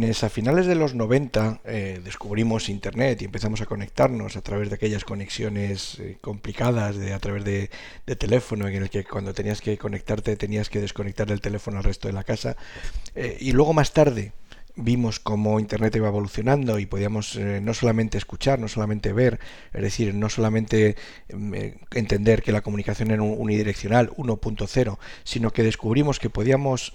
quienes a finales de los 90 descubrimos Internet y empezamos a conectarnos a través de aquellas conexiones complicadas a través de teléfono, en el que cuando tenías que conectarte tenías que desconectar el teléfono al resto de la casa, y luego más tarde vimos cómo Internet iba evolucionando y podíamos no solamente escuchar, no solamente ver, es decir, no solamente entender que la comunicación era unidireccional, 1.0, sino que descubrimos que podíamos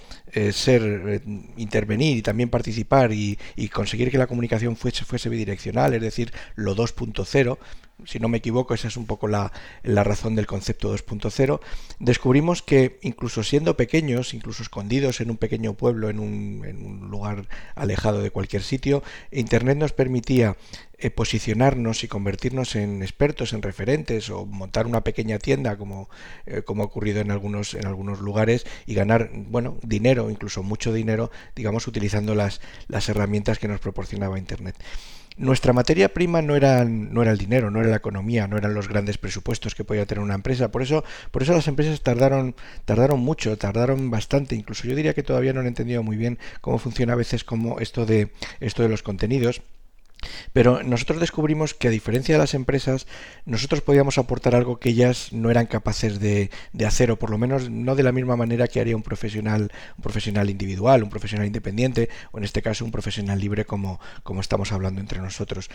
intervenir y también participar y conseguir que la comunicación fuese bidireccional, es decir, lo 2.0. Si no me equivoco, esa es un poco la razón del concepto 2.0. Descubrimos que incluso siendo pequeños, incluso escondidos en un pequeño pueblo, en un lugar alejado de cualquier sitio, Internet nos permitía posicionarnos y convertirnos en expertos, en referentes, o montar una pequeña tienda como ha ocurrido en algunos lugares, y ganar dinero, incluso mucho dinero, digamos, utilizando las herramientas que nos proporcionaba Internet. Nuestra materia prima no era el dinero, no era la economía, no eran los grandes presupuestos que podía tener una empresa. Por eso las empresas tardaron mucho, tardaron bastante. Incluso yo diría que todavía no han entendido muy bien cómo funciona a veces como esto de los contenidos. Pero nosotros descubrimos que, a diferencia de las empresas, nosotros podíamos aportar algo que ellas no eran capaces de hacer, o por lo menos no de la misma manera que haría un profesional individual, un profesional independiente, o en este caso un profesional libre, como estamos hablando entre nosotros.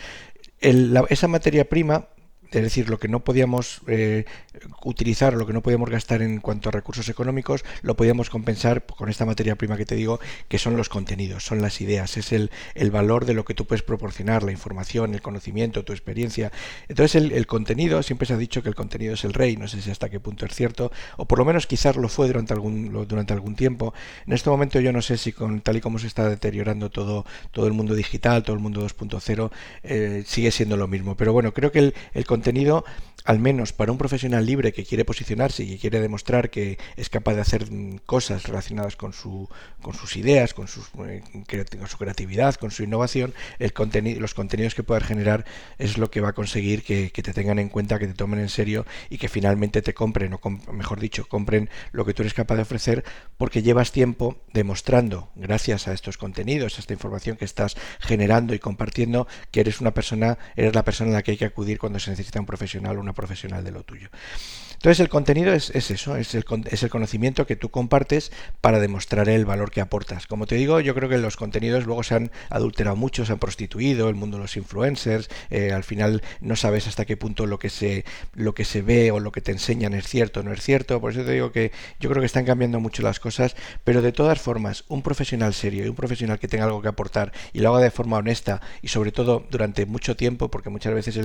Esa materia prima, es decir, lo que no podíamos utilizar, lo que no podíamos gastar en cuanto a recursos económicos, lo podíamos compensar con esta materia prima que te digo, que son los contenidos, son las ideas, es el valor de lo que tú puedes proporcionar, la información, el conocimiento, tu experiencia. Entonces el contenido, siempre se ha dicho que el contenido es el rey, no sé si hasta qué punto es cierto, o por lo menos quizás lo fue durante algún tiempo. En este momento yo no sé si tal y como se está deteriorando todo el mundo digital, todo el mundo 2.0, sigue siendo lo mismo. Pero bueno, creo que el contenido, al menos para un profesional libre que quiere posicionarse y que quiere demostrar que es capaz de hacer cosas relacionadas con sus ideas, con su creatividad, con su innovación, los contenidos que puedas generar es lo que va a conseguir que te tengan en cuenta, que te tomen en serio y que finalmente te compren, mejor dicho, compren lo que tú eres capaz de ofrecer, porque llevas tiempo demostrando, gracias a estos contenidos, a esta información que estás generando y compartiendo, que eres la persona a la que hay que acudir cuando se necesita un profesional o una profesional de lo tuyo. Entonces el contenido es eso, es el conocimiento que tú compartes para demostrar el valor que aportas. Como te digo, yo creo que los contenidos luego se han adulterado mucho, se han prostituido, el mundo de los influencers, al final no sabes hasta qué punto lo que se ve o lo que te enseñan es cierto o no es cierto. Por eso te digo que yo creo que están cambiando mucho las cosas, pero de todas formas, un profesional serio y un profesional que tenga algo que aportar y lo haga de forma honesta y sobre todo durante mucho tiempo, porque muchas veces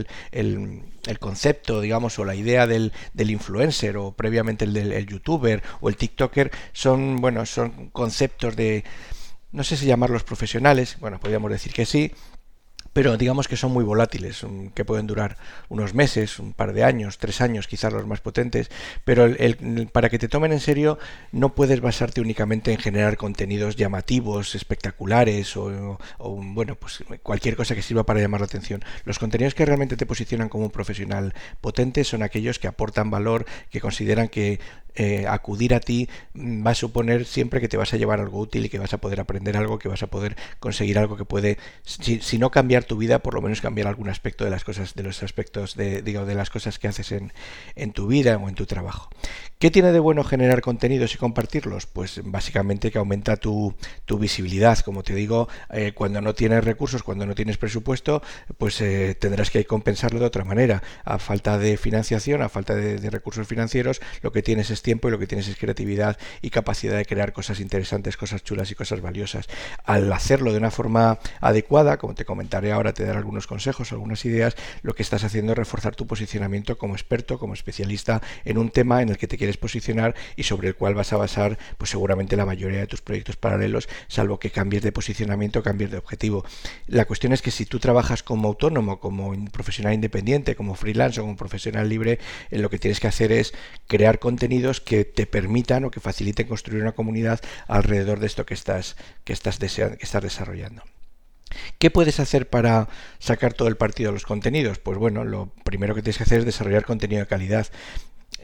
el concepto, digamos, o la idea del influencer, o previamente el youtuber o el tiktoker, son conceptos no sé si llamarlos profesionales, podríamos decir que sí, pero digamos que son muy volátiles, que pueden durar unos meses, un par de años, 3 años, quizás los más potentes, pero para que te tomen en serio no puedes basarte únicamente en generar contenidos llamativos, espectaculares o pues cualquier cosa que sirva para llamar la atención. Los contenidos que realmente te posicionan como un profesional potente son aquellos que aportan valor, que consideran que acudir a ti va a suponer siempre que te vas a llevar algo útil y que vas a poder aprender algo, que vas a poder conseguir algo que puede, si no cambiar tu vida, por lo menos cambiar algún aspecto de las cosas, de los aspectos de las cosas que haces en tu vida o en tu trabajo. ¿Qué tiene de bueno generar contenidos y compartirlos? Pues básicamente que aumenta tu visibilidad. Como te digo, cuando no tienes recursos, cuando no tienes presupuesto, pues tendrás que compensarlo de otra manera. A falta de financiación, a falta de recursos financieros, lo que tienes es tiempo y lo que tienes es creatividad y capacidad de crear cosas interesantes, cosas chulas y cosas valiosas. Al hacerlo de una forma adecuada, como te comentaré ahora, te daré algunos consejos, algunas ideas, lo que estás haciendo es reforzar tu posicionamiento como experto, como especialista en un tema en el que te quieres posicionar y sobre el cual vas a basar pues seguramente la mayoría de tus proyectos paralelos, salvo que cambies de posicionamiento, cambies de objetivo. La cuestión es que si tú trabajas como autónomo, como profesional independiente, como freelance o como profesional libre, lo que tienes que hacer es crear contenidos que te permitan o que faciliten construir una comunidad alrededor de esto que estás desarrollando. ¿Qué puedes hacer para sacar todo el partido de los contenidos? Pues bueno, lo primero que tienes que hacer es desarrollar contenido de calidad.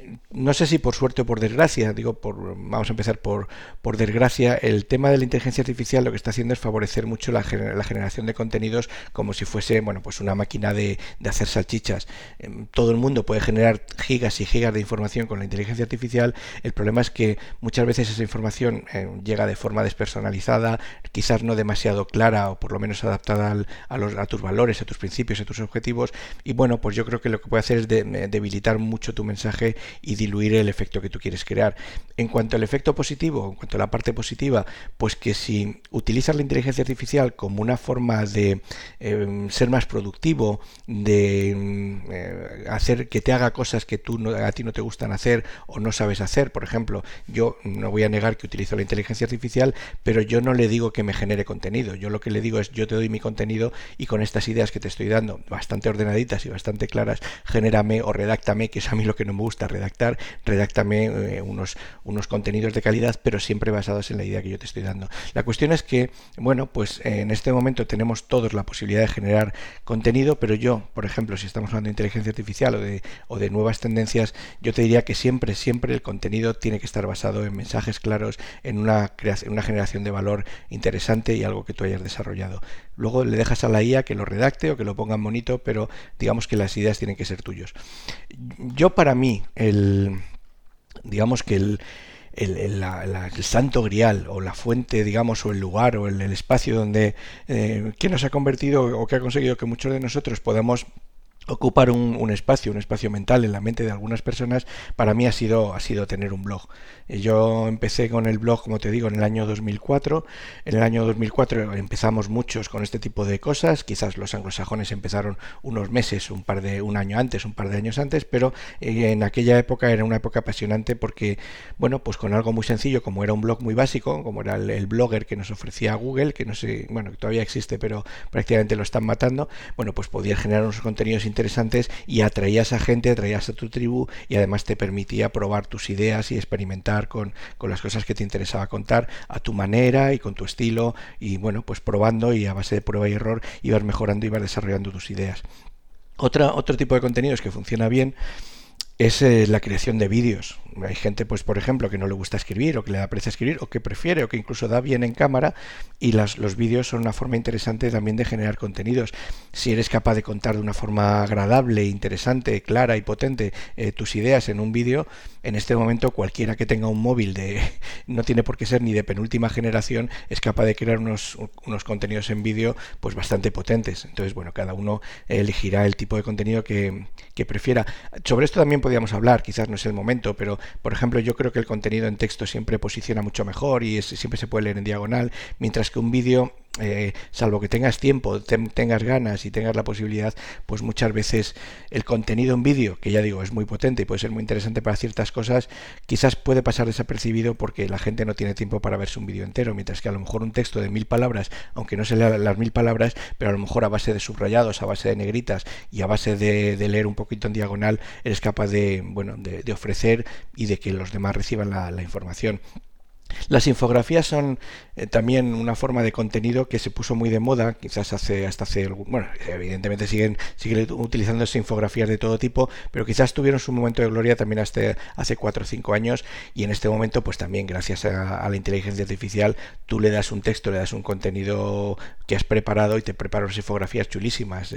No sé si por suerte o por desgracia, vamos a empezar por desgracia, el tema de la inteligencia artificial lo que está haciendo es favorecer mucho la generación de contenidos como si fuese, bueno, pues una máquina de hacer salchichas. Todo el mundo puede generar gigas y gigas de información con la inteligencia artificial. El problema es que muchas veces esa información llega de forma despersonalizada, quizás no demasiado clara o por lo menos adaptada a tus valores, a tus principios, a tus objetivos. Y bueno, pues yo creo que lo que puede hacer es debilitar mucho tu mensaje y diluir el efecto que tú quieres crear. En cuanto al efecto positivo, en cuanto a la parte positiva, pues que si utilizas la inteligencia artificial como una forma de ser más productivo, de hacer que te haga cosas que a ti no te gustan hacer o no sabes hacer. Por ejemplo, yo no voy a negar que utilizo la inteligencia artificial, pero yo no le digo que me genere contenido. Yo lo que le digo es, yo te doy mi contenido y con estas ideas que te estoy dando, bastante ordenaditas y bastante claras, genérame o redáctame, que es a mí lo que no me gusta redáctame unos contenidos de calidad, pero siempre basados en la idea que yo te estoy dando. La cuestión es que, bueno, pues en este momento tenemos todos la posibilidad de generar contenido, pero yo, por ejemplo, si estamos hablando de inteligencia artificial o de nuevas tendencias, yo te diría que siempre el contenido tiene que estar basado en mensajes claros, en una generación de valor interesante y algo que tú hayas desarrollado. Luego le dejas a la IA que lo redacte o que lo ponga en bonito, pero digamos que las ideas tienen que ser tuyos. Yo, para mí, digamos que el santo grial o la fuente, digamos, o el lugar o el espacio donde que nos ha convertido o que ha conseguido que muchos de nosotros podamos ocupar un espacio mental en la mente de algunas personas, para mí ha sido tener un blog. Yo empecé con el blog, como te digo, en el año 2004. En el año 2004 empezamos muchos con este tipo de cosas. Quizás los anglosajones empezaron unos meses, un par de años antes, pero en aquella época era una época apasionante porque, bueno, pues con algo muy sencillo, como era un blog muy básico, como era el Blogger que nos ofrecía Google, que no sé, bueno, que todavía existe, pero prácticamente lo están matando, bueno, pues podías generar unos contenidos interesantes y atraías a gente, atraías a tu tribu y además te permitía probar tus ideas y experimentar con las cosas que te interesaba contar a tu manera y con tu estilo, y bueno, pues probando, y a base de prueba y error ibas mejorando, ibas desarrollando tus ideas. Otro tipo de contenidos que funciona bien es la creación de vídeos. Hay gente, pues por ejemplo, que no le gusta escribir o que le da pereza escribir o que prefiere o que incluso da bien en cámara, y los vídeos son una forma interesante también de generar contenidos. Si eres capaz de contar de una forma agradable, interesante, clara y potente tus ideas en un vídeo, en este momento cualquiera que tenga un móvil no tiene por qué ser ni de penúltima generación, es capaz de crear unos contenidos en vídeo pues bastante potentes. Entonces, bueno, cada uno elegirá el tipo de contenido que prefiera. Sobre esto también podríamos hablar, quizás no es el momento, pero por ejemplo, yo creo que el contenido en texto siempre posiciona mucho mejor y siempre se puede leer en diagonal, mientras que un vídeo, salvo que tengas tiempo, tengas ganas y tengas la posibilidad, pues muchas veces el contenido en vídeo, que ya digo es muy potente y puede ser muy interesante para ciertas cosas, quizás puede pasar desapercibido porque la gente no tiene tiempo para verse un vídeo entero, mientras que a lo mejor un texto de 1000 palabras, aunque no se lea las 1000 palabras, pero a lo mejor a base de subrayados, a base de negritas y a base de leer un poquito en diagonal, eres capaz de ofrecer y de que los demás reciban la información. Las infografías son también una forma de contenido que se puso muy de moda, quizás bueno, evidentemente siguen utilizándose infografías de todo tipo, pero quizás tuvieron su momento de gloria también hasta hace 4 o 5 años, y en este momento pues también gracias a la inteligencia artificial tú le das un texto, le das un contenido que has preparado y te prepara unas infografías chulísimas.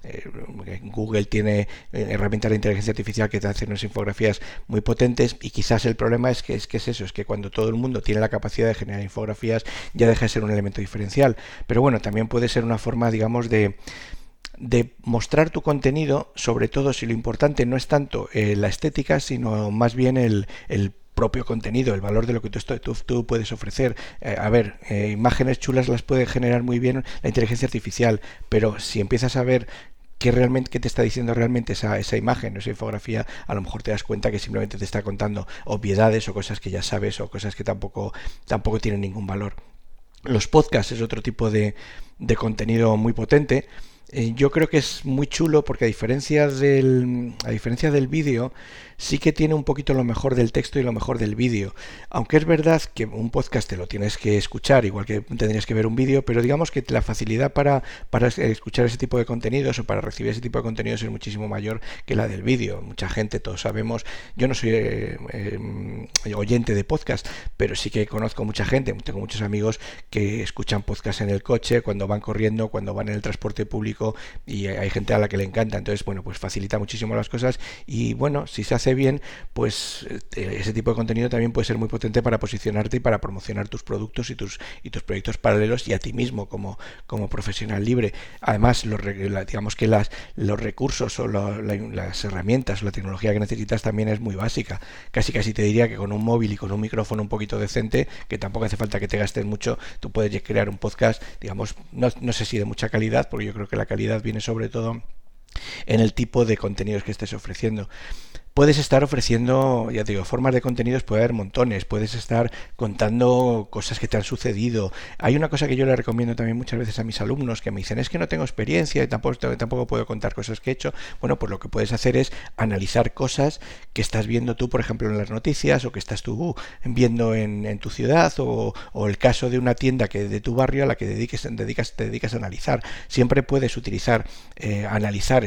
Google tiene herramientas de inteligencia artificial que te hacen unas infografías muy potentes, y quizás el problema es que es eso, es que cuando todo el mundo tiene la capacidad de generar infografías ya deja de ser un elemento diferencial. Pero bueno, también puede ser una forma, digamos, de mostrar tu contenido, sobre todo si lo importante no es tanto la estética, sino más bien el propio contenido, el valor de lo que tú puedes ofrecer. Imágenes chulas las puede generar muy bien la inteligencia artificial, pero si empiezas a ver qué te está diciendo realmente esa imagen o esa infografía, a lo mejor te das cuenta que simplemente te está contando obviedades o cosas que ya sabes o cosas que tampoco tienen ningún valor. Los podcasts es otro tipo de contenido muy potente. Yo creo que es muy chulo porque a diferencia del vídeo, sí que tiene un poquito lo mejor del texto y lo mejor del vídeo. Aunque es verdad que un podcast te lo tienes que escuchar, igual que tendrías que ver un vídeo, pero digamos que la facilidad para escuchar ese tipo de contenidos o para recibir ese tipo de contenidos es muchísimo mayor que la del vídeo. Mucha gente, todos sabemos, yo no soy oyente de podcast, pero sí que conozco mucha gente, tengo muchos amigos que escuchan podcast en el coche, cuando van corriendo, cuando van en el transporte público, y hay gente a la que le encanta. Entonces, bueno, pues facilita muchísimo las cosas y bueno, si se hace bien, pues ese tipo de contenido también puede ser muy potente para posicionarte y para promocionar tus productos y tus proyectos paralelos y a ti mismo como profesional libre. Además, digamos que los recursos o las herramientas o la tecnología que necesitas también es muy básica. Casi te diría que con un móvil y con un micrófono un poquito decente, que tampoco hace falta que te gastes mucho, tú puedes crear un podcast, digamos, no sé si de mucha calidad, porque yo creo que la calidad viene sobre todo en el tipo de contenidos que estés ofreciendo. Puedes estar ofreciendo, ya te digo, formas de contenidos, puede haber montones, puedes estar contando cosas que te han sucedido. Hay una cosa que yo le recomiendo también muchas veces a mis alumnos que me dicen, es que no tengo experiencia y tampoco puedo contar cosas que he hecho. Bueno, pues lo que puedes hacer es analizar cosas que estás viendo tú, por ejemplo, en las noticias, o que estás tú viendo en tu ciudad, o el caso de una tienda de tu barrio a la que te dedicas a analizar. Siempre puedes utilizar, analizar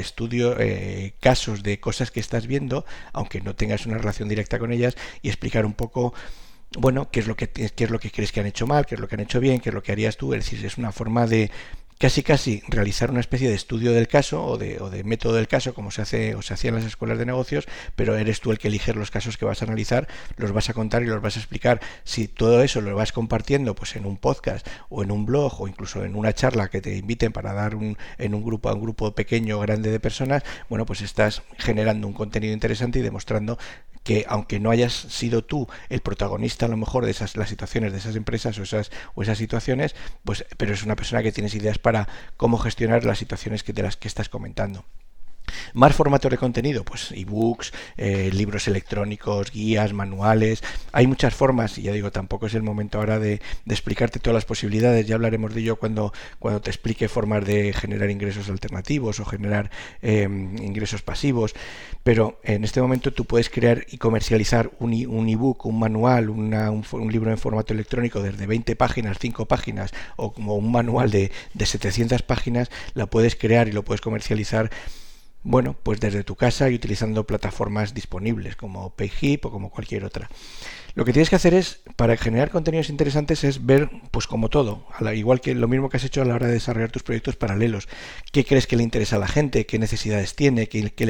casos de cosas que estás viendo, aunque no tengas una relación directa con ellas, y explicar un poco, bueno, qué es lo que crees que han hecho mal, qué es lo que han hecho bien, qué es lo que harías tú. Es decir, es una forma de casi realizar una especie de estudio del caso o de método del caso, como se hace o se hacía en las escuelas de negocios, pero eres tú el que eliges los casos que vas a analizar, los vas a contar y los vas a explicar. Si todo eso lo vas compartiendo pues en un podcast o en un blog o incluso en una charla que te inviten para dar en un grupo pequeño o grande de personas, bueno, pues estás generando un contenido interesante y demostrando que aunque no hayas sido tú el protagonista a lo mejor de las situaciones de esas empresas o esas situaciones, pues pero es una persona que tienes ideas para cómo gestionar las situaciones de las que estás comentando. Más formatos de contenido, pues ebooks, libros electrónicos, guías, manuales. Hay muchas formas y ya digo, tampoco es el momento ahora de explicarte todas las posibilidades. Ya hablaremos de ello cuando te explique formas de generar ingresos alternativos o generar ingresos pasivos. Pero en este momento tú puedes crear y comercializar un ebook, un manual, un libro en formato electrónico desde 20 páginas, 5 páginas o como un manual de 700 páginas. La puedes crear y lo puedes comercializar, bueno, pues desde tu casa y utilizando plataformas disponibles como Payhip o como cualquier otra. Lo que tienes que hacer para generar contenidos interesantes, es ver, pues como todo, igual que lo mismo que has hecho a la hora de desarrollar tus proyectos paralelos. ¿Qué crees que le interesa a la gente? ¿Qué necesidades tiene?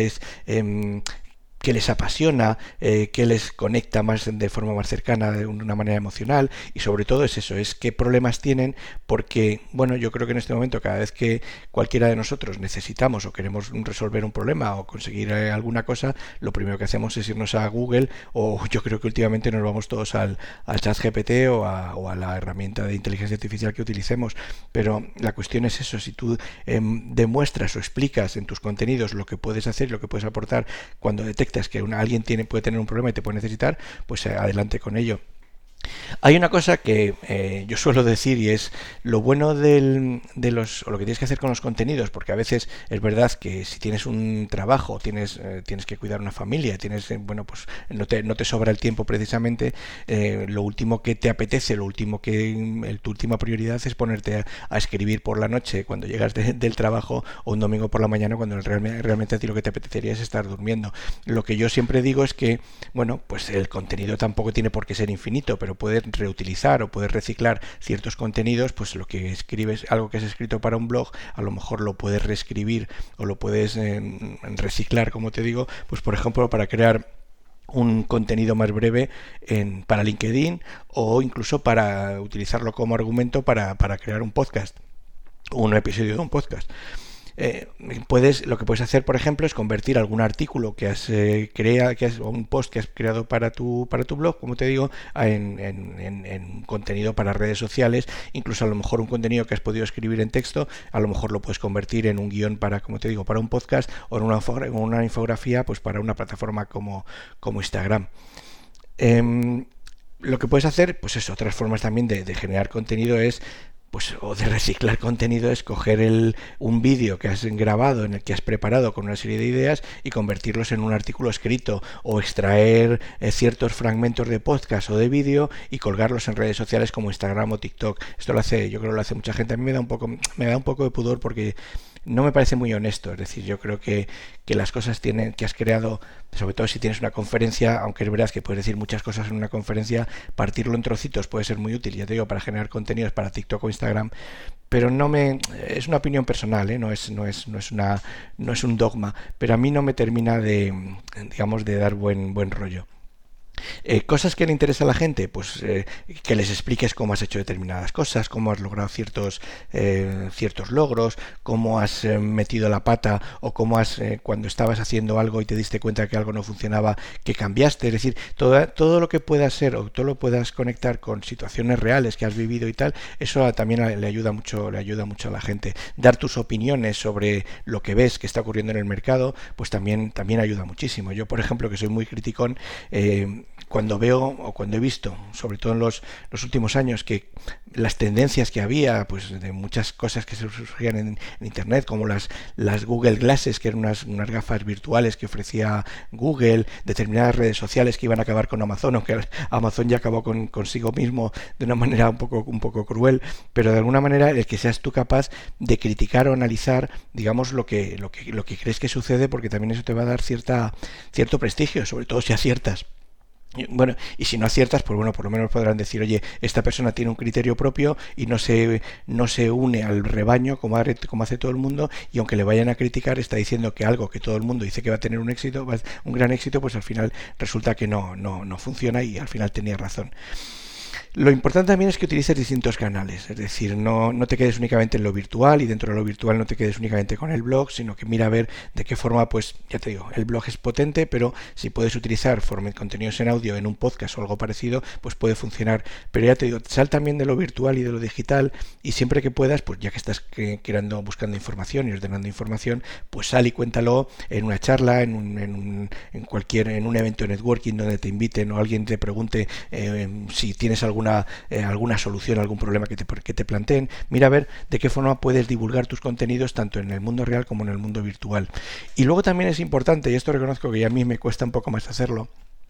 ¿Qué les apasiona? ¿Qué les conecta de forma más cercana, de una manera emocional? Y sobre todo es eso, es qué problemas tienen, porque, bueno, yo creo que en este momento cada vez que cualquiera de nosotros necesitamos o queremos resolver un problema o conseguir alguna cosa, lo primero que hacemos es irnos a Google, o yo creo que últimamente nos vamos todos al ChatGPT o a la herramienta de inteligencia artificial que utilicemos. Pero la cuestión es eso, si tú demuestras o explicas en tus contenidos lo que puedes hacer y lo que puedes aportar cuando detectas que alguien puede tener un problema y te puede necesitar, pues adelante con ello. Hay una cosa que yo suelo decir, y es lo bueno o lo que tienes que hacer con los contenidos, porque a veces es verdad que si tienes un trabajo, tienes que cuidar una familia, bueno, pues no te sobra el tiempo precisamente, lo último que te apetece, tu última prioridad es ponerte a escribir por la noche cuando llegas del trabajo, o un domingo por la mañana cuando realmente a ti lo que te apetecería es estar durmiendo. Lo que yo siempre digo es que, bueno, pues el contenido tampoco tiene por qué ser infinito, pero puedes reutilizar o puedes reciclar ciertos contenidos. Pues lo que escribes, algo que has escrito para un blog, a lo mejor lo puedes reescribir o lo puedes reciclar, como te digo, pues por ejemplo para crear un contenido más breve para LinkedIn, o incluso para utilizarlo como argumento para crear un podcast, un episodio de un podcast. Lo que puedes hacer, por ejemplo, es convertir algún artículo que has o un post que has creado para tu blog, como te digo, en contenido para redes sociales. Incluso a lo mejor un contenido que has podido escribir en texto, a lo mejor lo puedes convertir en un guión como te digo, para un podcast, o en una infografía, pues para una plataforma como Instagram. Lo que puedes hacer, pues eso, otras formas también de generar contenido es pues, o de reciclar contenido es coger un vídeo que has grabado en el que has preparado con una serie de ideas y convertirlos en un artículo escrito, o extraer ciertos fragmentos de podcast o de vídeo y colgarlos en redes sociales como Instagram o TikTok. Esto yo creo que lo hace mucha gente. A mí me da un poco de pudor porque no me parece muy honesto. Es decir, yo creo que las cosas que has creado, sobre todo si tienes una conferencia, aunque es verdad que puedes decir muchas cosas en una conferencia, partirlo en trocitos puede ser muy útil, ya te digo, para generar contenidos para TikTok o Instagram, pero es una opinión personal, ¿eh? No es un dogma, pero a mí no me termina de dar buen rollo. Cosas que le interesa a la gente, pues que les expliques cómo has hecho determinadas cosas, cómo has logrado ciertos logros, cómo has metido la pata, o cómo cuando estabas haciendo algo y te diste cuenta que algo no funcionaba, que cambiaste. Es decir, todo lo que pueda ser, o todo lo puedas conectar con situaciones reales que has vivido y tal, eso también le ayuda mucho a la gente. Dar tus opiniones sobre lo que ves que está ocurriendo en el mercado, pues también ayuda muchísimo. Yo, por ejemplo, que soy muy criticón, cuando veo o cuando he visto, sobre todo en los últimos años, que las tendencias que había, pues de muchas cosas que se surgían en Internet, como las Google Glasses, que eran unas gafas virtuales que ofrecía Google, determinadas redes sociales que iban a acabar con Amazon, aunque Amazon ya acabó consigo mismo de una manera un poco cruel, pero de alguna manera el que seas tú capaz de criticar o analizar, digamos, lo que crees que sucede, porque también eso te va a dar cierto prestigio, sobre todo si aciertas. Bueno, y si no aciertas, pues bueno, por lo menos podrán decir, oye, esta persona tiene un criterio propio y no se une al rebaño como hace todo el mundo, y aunque le vayan a criticar, está diciendo que algo que todo el mundo dice que va a tener un gran éxito, pues al final resulta que no funciona, y al final tenía razón. Lo importante también es que utilices distintos canales, es decir, no te quedes únicamente en lo virtual, y dentro de lo virtual no te quedes únicamente con el blog, sino que mira a ver de qué forma, pues ya te digo, el blog es potente, pero si puedes utilizar contenidos en audio en un podcast o algo parecido, pues puede funcionar. Pero ya te digo, sal también de lo virtual y de lo digital, y siempre que puedas, pues ya que estás buscando información y ordenando información, pues sal y cuéntalo en una charla, en un evento de networking donde te inviten o alguien te pregunte si tienes alguna solución a algún problema que te planteen. Mira a ver de qué forma puedes divulgar tus contenidos tanto en el mundo real como en el mundo virtual. Y luego también es importante, y esto reconozco que a mí me cuesta un poco más hacerlo,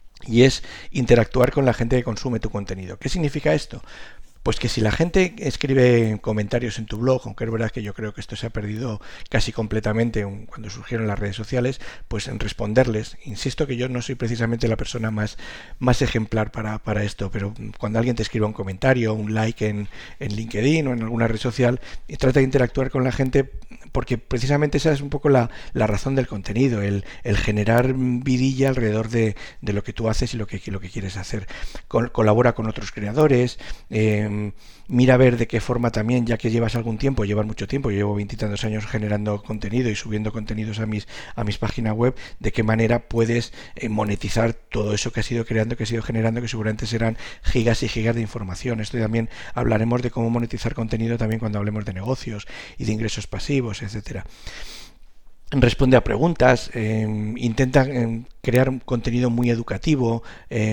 y es interactuar con la gente que consume tu contenido. ¿Qué significa esto? Pues que si la gente escribe comentarios en tu blog, aunque es verdad que yo creo que esto se ha perdido casi completamente cuando surgieron las redes sociales, pues en responderles. Insisto que yo no soy precisamente la persona más ejemplar para esto, pero cuando alguien te escribe un comentario, un like en LinkedIn o en alguna red social, y trata de interactuar con la gente, porque precisamente esa es un poco la razón del contenido, el generar vidilla alrededor de lo que tú haces y lo que quieres hacer. Colabora con otros creadores, mira a ver de qué forma también, ya que llevas mucho tiempo, yo llevo 20 y tantos años generando contenido y subiendo contenidos a mis páginas web, de qué manera puedes monetizar todo eso que has ido creando, que has ido generando, que seguramente serán gigas y gigas de información. Esto también hablaremos de cómo monetizar contenido también cuando hablemos de negocios y de ingresos pasivos, etcétera. Responde a preguntas, intenta crear un contenido muy educativo,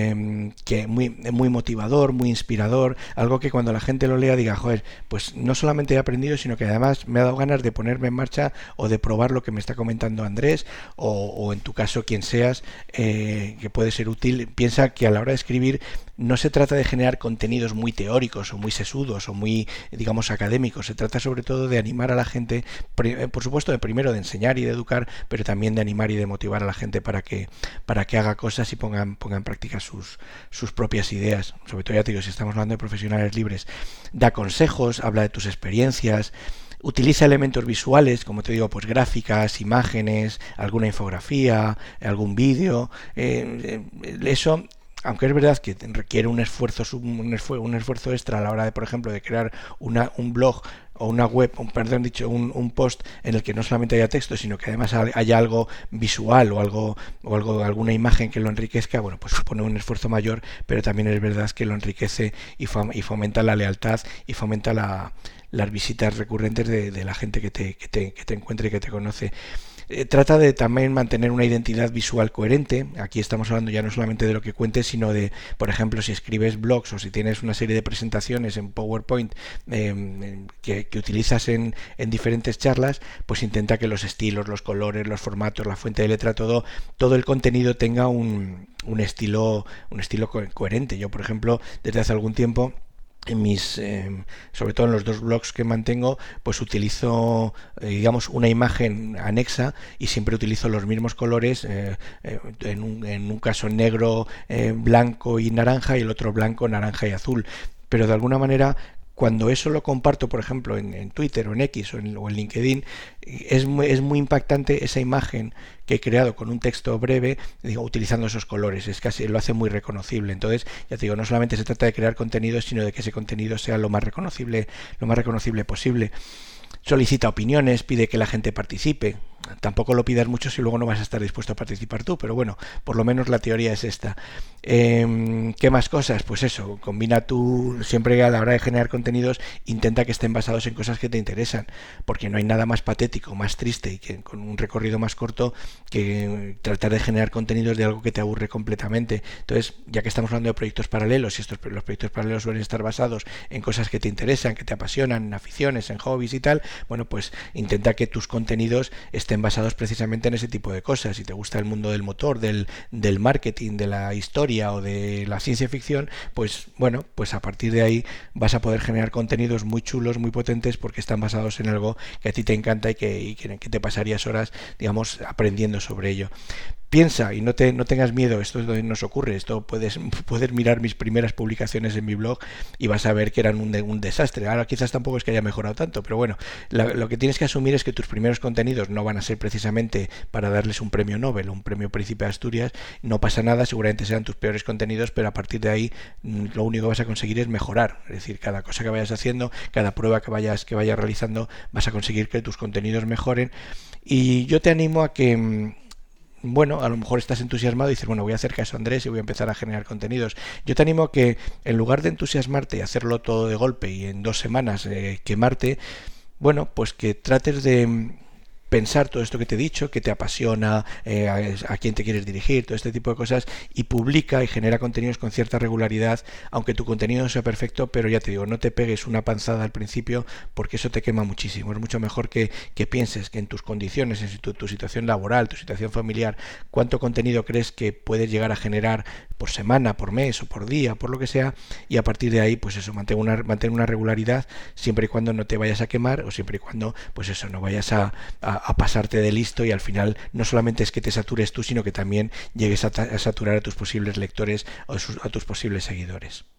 que muy motivador, muy inspirador, algo que cuando la gente lo lea diga, joder, pues no solamente he aprendido, sino que además me ha dado ganas de ponerme en marcha o de probar lo que me está comentando Andrés, o en tu caso quien seas, que puede ser útil. Piensa que a la hora de escribir no se trata de generar contenidos muy teóricos o muy sesudos o muy, digamos, académicos. Se trata sobre todo de animar a la gente, por supuesto, primero de enseñar y de educar, pero también de animar y de motivar a la gente para que haga cosas y ponga en práctica sus propias ideas. Sobre todo, ya te digo, si estamos hablando de profesionales libres. Da consejos, habla de tus experiencias, utiliza elementos visuales, como te digo, pues gráficas, imágenes, alguna infografía, algún vídeo. Eso, aunque es verdad que requiere un esfuerzo extra a la hora de, por ejemplo, de crear un blog o una web, un post en el que no solamente haya texto, sino que además haya algo visual o alguna imagen que lo enriquezca, bueno, pues supone un esfuerzo mayor, pero también es verdad que lo enriquece y fomenta la lealtad y fomenta las visitas recurrentes de la gente que te encuentra y que te conoce. Trata de también mantener una identidad visual coherente. Aquí estamos hablando ya no solamente de lo que cuentes, sino de, por ejemplo, si escribes blogs o si tienes una serie de presentaciones en PowerPoint que utilizas en diferentes charlas, pues intenta que los estilos, los colores, los formatos, la fuente de letra, todo el contenido tenga un estilo coherente. Yo, por ejemplo, desde hace algún tiempo sobre todo en los dos blogs que mantengo, pues utilizo digamos una imagen anexa y siempre utilizo los mismos colores, en un caso negro, blanco y naranja, y el otro blanco, naranja y azul, pero de alguna manera cuando eso lo comparto, por ejemplo, en Twitter o en X o en LinkedIn, es muy impactante esa imagen que he creado con un texto breve, digo, utilizando esos colores. Es casi lo hace muy reconocible. Entonces, ya te digo, no solamente se trata de crear contenido, sino de que ese contenido sea lo más reconocible posible. Solicita opiniones, pide que la gente participe. Tampoco lo pidas mucho si luego no vas a estar dispuesto a participar tú, pero bueno, por lo menos la teoría es esta. ¿Qué más cosas? Pues eso, combina tú, siempre a la hora de generar contenidos, intenta que estén basados en cosas que te interesan, porque no hay nada más patético, más triste y que con un recorrido más corto que tratar de generar contenidos de algo que te aburre completamente. Entonces, ya que estamos hablando de proyectos paralelos, y los proyectos paralelos suelen estar basados en cosas que te interesan, que te apasionan, en aficiones, en hobbies y tal, bueno, pues intenta que tus contenidos estén basados precisamente en ese tipo de cosas. Si te gusta el mundo del motor, del marketing, de la historia o de la ciencia ficción, pues bueno, pues a partir de ahí vas a poder generar contenidos muy chulos, muy potentes, porque están basados en algo que a ti te encanta y que te pasarías horas, digamos, aprendiendo sobre ello. Piensa y no tengas miedo, esto es donde nos ocurre, esto puedes mirar mis primeras publicaciones en mi blog y vas a ver que eran un desastre. Ahora quizás tampoco es que haya mejorado tanto, pero bueno, lo que tienes que asumir es que tus primeros contenidos no van a ser precisamente para darles un premio Nobel o un premio Príncipe de Asturias. No pasa nada, seguramente serán tus peores contenidos, pero a partir de ahí lo único que vas a conseguir es mejorar. Es decir, cada cosa que vayas haciendo, cada prueba que vayas realizando, vas a conseguir que tus contenidos mejoren. Y yo te animo a que bueno, a lo mejor estás entusiasmado y dices, bueno, voy a hacer caso a Andrés y voy a empezar a generar contenidos. Yo te animo a que, en lugar de entusiasmarte y hacerlo todo de golpe y en 2 semanas quemarte, bueno, pues que trates de pensar todo esto que te he dicho, que te apasiona, a quién te quieres dirigir, todo este tipo de cosas, y publica y genera contenidos con cierta regularidad, aunque tu contenido no sea perfecto, pero ya te digo, no te pegues una panzada al principio, porque eso te quema muchísimo. Es mucho mejor que pienses que en tus condiciones, en tu situación laboral, tu situación familiar, cuánto contenido crees que puedes llegar a generar por semana, por mes o por día, por lo que sea, y a partir de ahí, pues eso, mantén una regularidad, siempre y cuando no te vayas a quemar, o siempre y cuando, pues eso, no vayas a pasarte de listo y al final no solamente es que te satures tú, sino que también llegues a saturar a tus posibles lectores o a tus posibles seguidores.